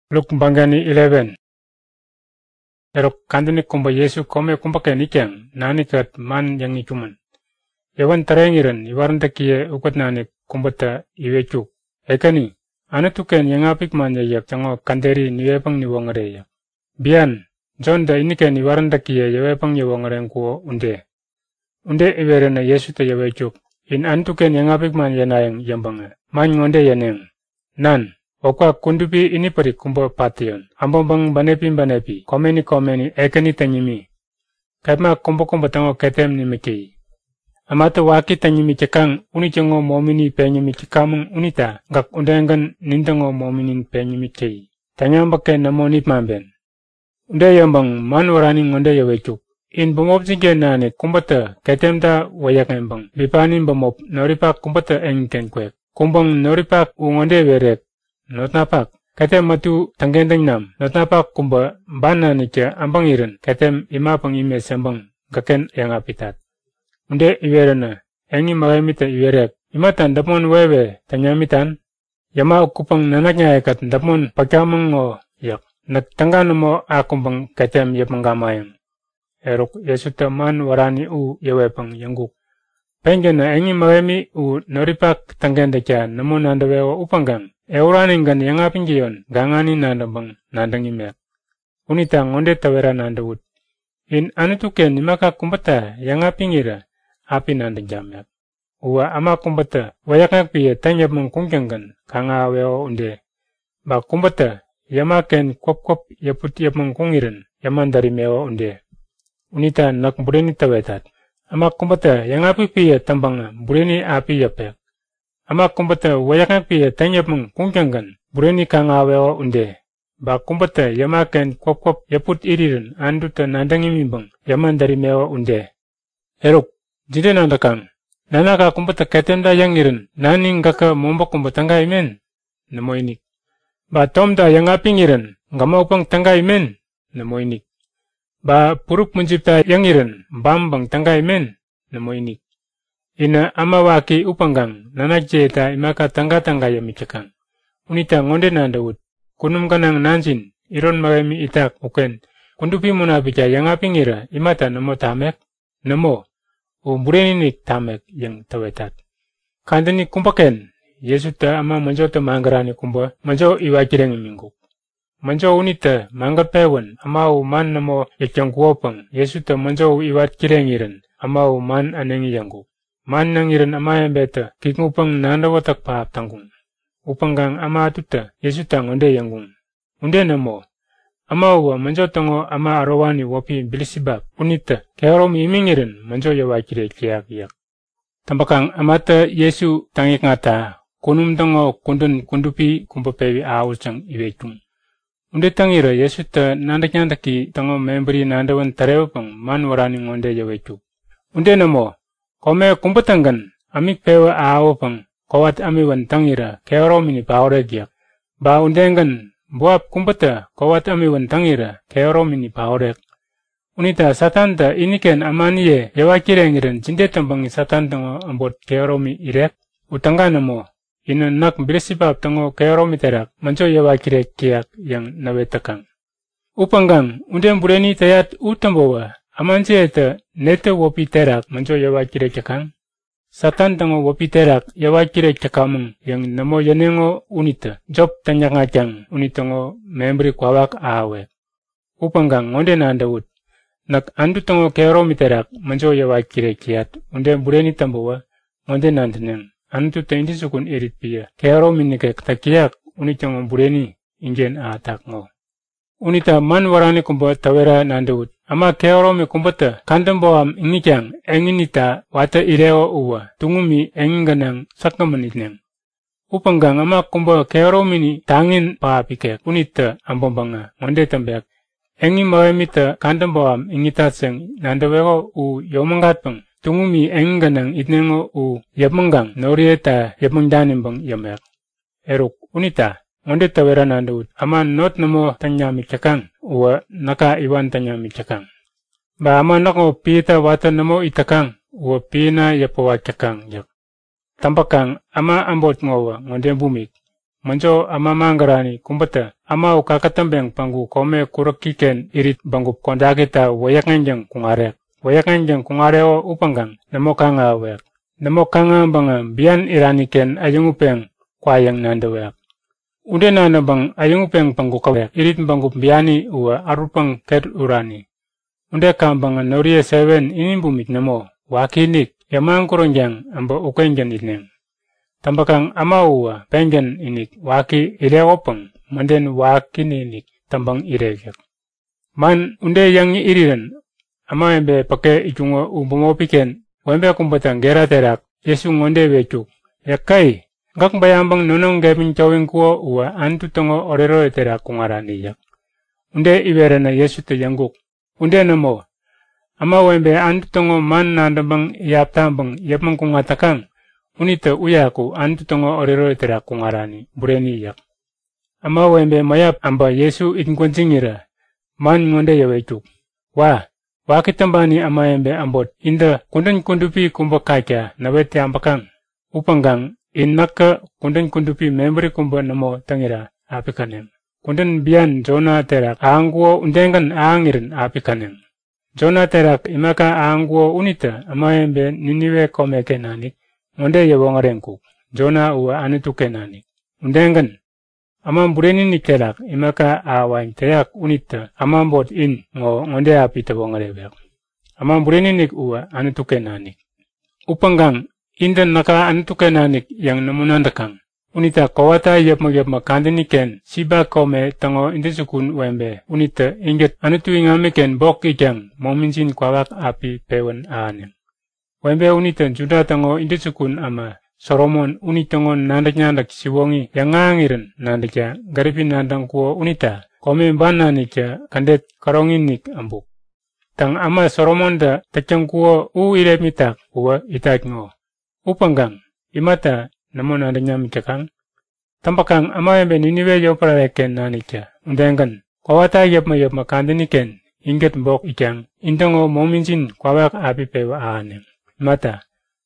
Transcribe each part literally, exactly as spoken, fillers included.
Luk bangani eleven. Erok kandini kumba Yesu kome kumba ken ikyang nani kat man yang ikuman. Yawan tarengiran iwaranta kiye ukot nani kumbata iwechuk. Ekani, anu tuken yang apik man yayak chango kanderi niwepang niwongareya. Bian, John da ini ken iwaranta kiye yawepang niwongaren kuo unde. Unde iwerena Yesu ta yawechuk. In anu tuken yang apik man yanayang yambanga. Man ngonde yaneng. Nan. Okwa kundupi ini pari kumba pation. Ambong banepi banepi. Komeni komeni ekani tanyimi. Kaima kumba kumba tango ketem ni miki. Amata waki tanyimi cekang unichengo momini penyimi cekamung unita. Gak undengan nintango mominin penyimi kei. Tanyamba ke namoni mamben. Unde yambang manwarani ngonde yawechuk. In bumop zingke nane kumbata ketem da wayak embang. Bipanin bumop noripak kumbata engken kwek. Kumbang noripak ungonde werek. Not napak, katem matu tanggendeng nam, not napak kumba bana nika ambang iren, katem ima pang ime sembang, gaken yang apitat. Unde iwerena, engi magamita iwerek, imatan dapon wewe tanyamitan, yama kupang nanaknya ekat dapon pakamang o yak, nak tanggan mo akumbang katem yapanggamayang. Erok Yesuta man warani u yawepang yangguk. Pengen na engi magami u noripak tanggendekya namo nandawewa upanggang. Euraning gan yang aping giyon, gangani nanda bang nandang imek. Unita ngonde tawera nanda wud. In anu tuken nimaka kumbata yang aping ira, api nandang jamek. Uwa ama kumbata, wayak piye tanyap mong kungkanggan, kanga weo unde. Ba kumbata, yamaken kop kop yaput yap mong kungiran, yaman dari mewa unde. Unita nak bureni tawetat. Ama kumbata yang api piye tambanga, bureni api yapek. Ama kumbata wayak piye tanyap mong kungkanggan, bureni kangaweo unde. Ba kumbata yamaken kop kop yaput iriran anduta nandang imimbang, yaman dari mewa unde. Erok, jide nandakang, nanaka kumbata ketemda yang iran, naning gaka momba kumbatanga imen, namo inik. Ba tomda yang aping iran, ngama upang tangga imen, namo inik. Ba puruk mencipta yang iran, bambang tangga imen, namo inik. Ina ama waki upanggang nanak jeta imaka tangga-tangga ya mikakang. Unita ngonde nanda wud. Kunum kanang nansin, iron magami itak uken. Kundupi munapika yang aping ira imata namo tamek. Namo, umbureni nik tamek yang tawetat. Kandani kumpaken, Yesuta ama manjota manggarani kumba, manjo iwakireng minggu. Manjo unita manggar pewan, ama man namo yakyang kuopang, Yesuta manjo iwat kireng iran, ama man anengi yanggu. Man nang iran ama yang beta, kikupang nanda watak paap tanggung. Upanggang ama atuta, Yesutang onde yanggung. Unde namo, ama uwa manjo tango ama arawani wapi bilisibab, unita, keharom iming iran, manjo yawakire kiyak yak. Tampakang amata Yesu tangik ngata, kunum tango kundun kundupi kumpapewi awul cang iwekung. Unde tangira Yesuta nandak nyandaki tango memberi nandawan tarewapang man warani ngonde yawekung. Unde namo, kome kumpatanggan, amik pewa aawapang, kawat amiwan tangira, keoromini paoregiak. Ba undengan, buap kumpata, kawat amiwan tangira, keoromini paorek. Unita satanta iniken amaniye, yawa kirengiren, jindetambang satan tango ambot keoromi irek. Utangana mo, ina nak bilisibab tango keoromi terak, manjo yawa kirek kiak yang nawetakang. Upanggang, unden bureni tayat utambawa, amansi eta nete wopi terak manjo yawa kirek cakang. Satan tango wopi terak yawa kirek cakamung yang namo yanengo unita. Job tanya ngacang unitango memberi kwawak awe. Upanggang ngonde nanda wud. Nak andu tango keoromi terak manjo yawa kirek kiat. Unde bureni tambawa ngonde nanda neng. Andu ta indi sukun erit pia. Keoromi nike katakiak unitango bureni ingen atak ngo. Unita man warani kumba tawera nanda wud. Ama keoromi kumbata kandamboam ingikyang enginita wata irewa uwa tungumi enginganang sakamanitneng. Upanggang ama kumba keoromi ni tangin paapike unita ambombanga ngonde tambek. Engi magamita kandamboam ingitaseng nandawego u yomangatpang tungumi enginganang itnengo u yapmanggang norieta yapmangdanimbang yamek. Eruk unita. Ngonde tawera nandawud, ama not namo tanyami cakang, uwa naka iwan tanyami cakang. Ba ama nako pita wata namo itakang, uwa pina yapawa cakang yak. Tampakang ama ambot ngowa, ngonde bumik. 먼저 ama manggarani kumbata ama ukakatambeng panggu kome kurakiken irit bangup kondagita wayakanjang kungarek. Wayakanjang kungareo upanggang namokanga wek. Namokanga banga bian iraniken ayungupeng kwayang nandawek. Unde nana bang ayungupeng panggu kawek irit bangup biani uwa arupang ket urani. Unde kambanga norie seven inimbumit namo wakinik yamang koronjang amba ukenjan itneng. Tambakang ama uwa pengen inik waki ileopang manden waki ninik tambang iregek. Man unde yang iriran ama embe pake ichungo ubumopiken wembe kumbatang gera terak Yesu ngonde wecuk. Yakai ngak bayambang nonong gabin cawing kuo uwa antu tongo orero terak kungarani yak. Unde iberana Yesu te yangguk. Unde namo ama wembe antu tongo man nandabang yaptambang yapang kungatakang. Unita uyaku antu tongo orero terak kungarani bureni yak. Ama wembe mayap amba Yesu itngkonsingira man ngonde yawecuk. Wah, wakitambani ama embe ambot inda kundan kundupi kumba kaca nawete ambakang. Upanggang in nakka kundan kundupi membri kumba namo tangira apikanem. Kundan bian Jona terak aanguo undengan aangirin apikanem. Jona terak imaka aanguo unita ama embe niniwe komeke nanik. Ngonde yawongarenku, Jona uwa anutuke nani. Undengan, amam bureni ni terak, imaka awain terak unita, amam bot in, ngo ngonde apita wongarewek. Amam bureni nik uwa anutuke nani. Upanggang, indan naka anutuke nani yang namunandakang. Unita kawata yapma yapma kandiniken, siba kome tango indesukun wembe, unita inget anutu ingamiken bok ijang, mominsin kwawak api pewan aanem. Wembe unita juda tango indesukun ama Solomon unitongon nandak nyandak siwongi yang ngangiren nandakya garipin nandang kuo unita kome bana nikya kandet karongin nik ambuk. Tang ama Solomon da tacang kuo u ire mitak uwa itak ngo. Upanggang imata namo nandak nyamikakang. Tampakang ama wembe niniwe yoparareken nanikya undengan kawata yapma yapma kandiniken inget mbok ikang intongo mominsin kwawak api pewa aanem. Mata,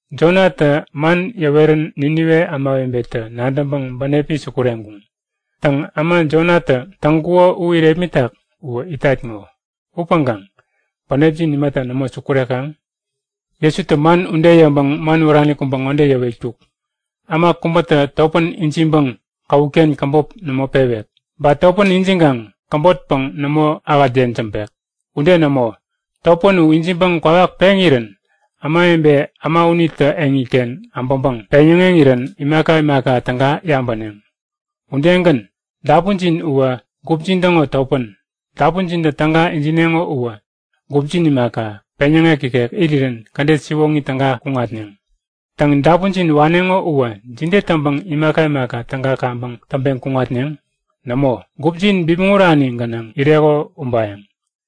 Jonata man yaweren niniwe ama wembeta nadambang banepi sukurengung. Tang ama Jonata tangkuo uire mitak uwa itat ngo. Upanggang, banepi ni mata namo sukurekang. Yesu te man unde yambang man urani kumbang unde yawecuk. Ama kumbata taupan insimbang kauken kambop namo pewek. Ba taupan insinggang kambot pang namo agaden cempek. Unde namo, taupan u insimbang kwawak pengiren. Ama embe ama unita engiken ambambang penyengengiran imaka imaka tangga yambaneng. Undengan dapunjin uwa gupjin tango taupan. Dapunjin da tangga injinengo uwa gupjin imaka penyenge kikek iliran kandet siwongi tangga kungatneng. Tang dapunjin wanengo uwa jinde tambang imaka imaka tangga kambang tambeng kungatneng. Namo gupjin bibungurani ganang irego umbayang.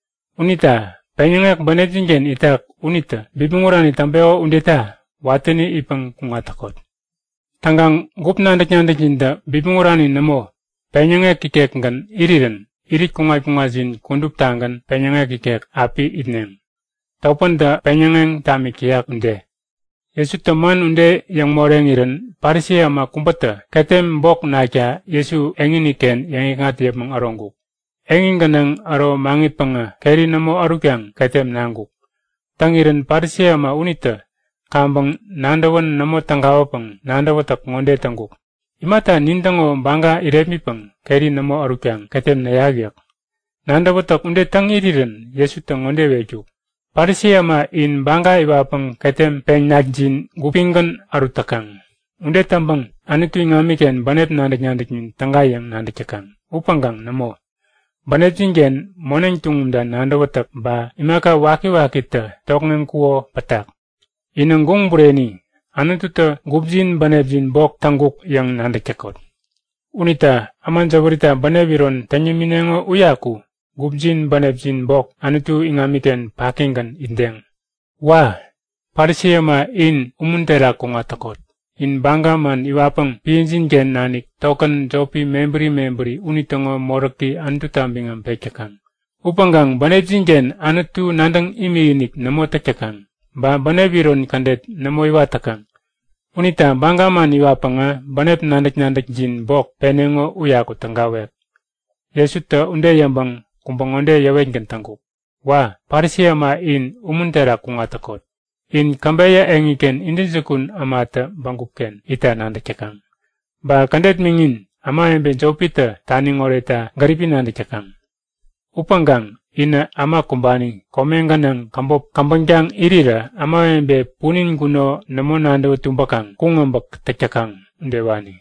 Unita penyengek banetingen itak unita bibingurani tambeo undita wateni ipang kungatakot. Tanggang gup nandak nyandak jinda bibingurani namo penyengek kikek ngan iriran irit kungai kungazin kundup tangan penyengek kikek api itneng. Taupan da penyengeng tami kiyak unde. Yesu teman unde yang moreng iran parisi ama kumpata ketem bok naja Yesu enginiken yang ingat dia mengarongguk. Engin ganang aro mangit panga keri namo arukyang ketem nangguk. Tangiran parisi ama unita kambang nandawan namo tanggawa pang nandawa tak ngonde tangguk. Imata nindango bangga iremi pang keri namo arukyang ketem nayagyak. Nandawa tak unde tangiriran Yesu tang ngonde wejuk. Parisi ama in bangga iwa pang ketem pengnajin gupinggan arutakang. Unde tambang anitu ingamiken banet nandak nyandak nin tanggayang nandak cakang. Upanggang namo. Banet jingen moneng tungumdan nandawatak ba imaka waki-waki ta tokneng kuo patak. Inanggung bureni anitu ta gupjin banebjin bok tangguk yang nandak cakot. Unita aman jabarita banebiron tanyiminengo uyaku. Gupjin banebjin bok anitu ingamiken pakinggan indeng. Wah, parisiyama in umuntera konga takot. In bangga man iwapang pinjin gen nanik token jopi memberi-memberi unitongo moraki antu tambingan pekakang. Upanggang banebjin gen anitu nandang imiinik namo takakang. Ba banebiron kandet namo iwatakang. Unita bangga man iwapanga banep nandik-nandik jin bok penengo uyaku tenggawek. Yesu te unde yambang kumbang onde yawen gentangku. Wa parisia ma in umuntera kungatakot. In kambaya engiken indin sukun amata bangkuken ita nandikakang. Ba kandet mingin ama embe jopita tani ngoreta garipi nandikakang. Upanggang ina ama kumbani komenganang kambop kambangjang irira ama embe punin kuno namo nando tumbakang kungambak takakang ndewani.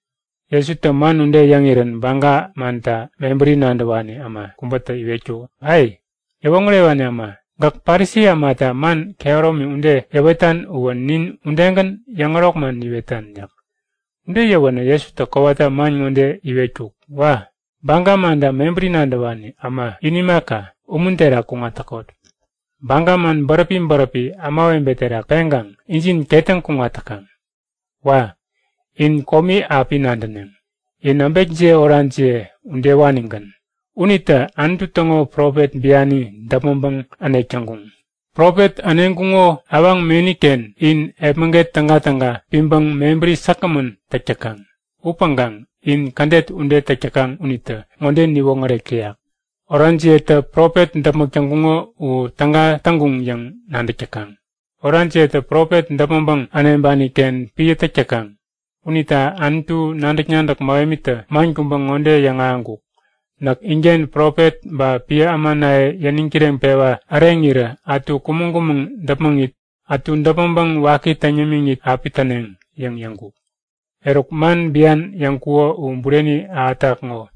Yesu teman unde yangiren bangga manta memberi nandawani ama kumbata iwecu. Hai, yawangulewani ama. Gak parisi amata man keoromi unde yawetan uwan nin undengan yangarok man iwetan yak. Unde yawana Yesu takawata man unde iwecu. Wah, bangga manda memberi nandawani ama inimaka umuntera kungatakot. Bangga man barapi-barapi ama wembetera penggang injin ketang kungatakang. Wah, in komi api nandaneng. In ambekje oranje unde waningan. Unita antu tongo prophet biani dapambang ane canggung. Prophet anengkungo awang meniken in emenget tangga-tangga pimbang memberi sakamun takakang. Upanggang in kandet unde takakang unita ngonde niwongare kriak. Oranje te prophet dapambang canggungo u tangga tanggung yang nandakakang. Oranje te prophet dapambang anembani ken piye takakang. Unita antu nandak-nandak mawemita main kumbang ngonde yang angguk. Nak ingen prophet ba pia amanae yaningkireng pewa arengira atu kumung-kumung dapmangit atu dapambang waki tanyamingit apitaneng yang yangku. Erok man bian yang kuo um bureni atak ngo.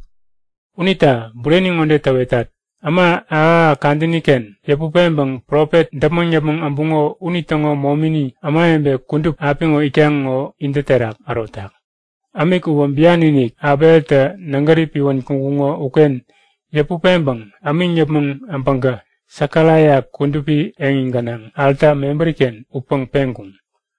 Unita bureni ngonde tawetat. Ama a kandiniken yapupembang prophet dapmang yapang ambungo unitango momini ama embe kundup apingo ikyang ngo indeterak arotak. Amiku wambianinik abelta nangari piwan kungungo uken yapupembang amin yapang ampangga sakalaya kundupi enginganang alta memberiken upang penggung.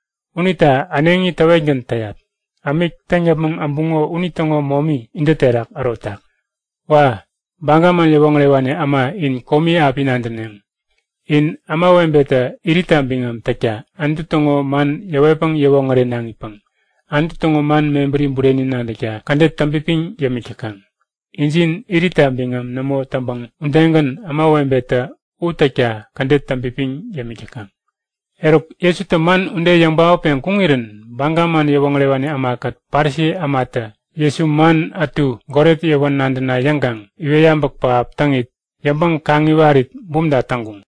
Unita anengi tawengan tayat. Amik tanyapang ambungo unitango momi indeterak arotak. Wah, bangga man yawang lewane ama in komi api nandaneng. In ama wembeta irita bingam takya antutongo man yawepang yawang renangipang. Antu tongo man memberi bureni nandakya kandet tampiping yamikakang. Injin irita bingam namo tambang undengan ama wembeta utakya kandet tampiping yamikakang. Erok Yesu teman unde yang bawa peng kungiren bangga man yawang lewane amakat parsi amata. Yesu man atu goret yawan nandana yanggang iwe yambak paap tangit yambang kangi warit bumda tanggung.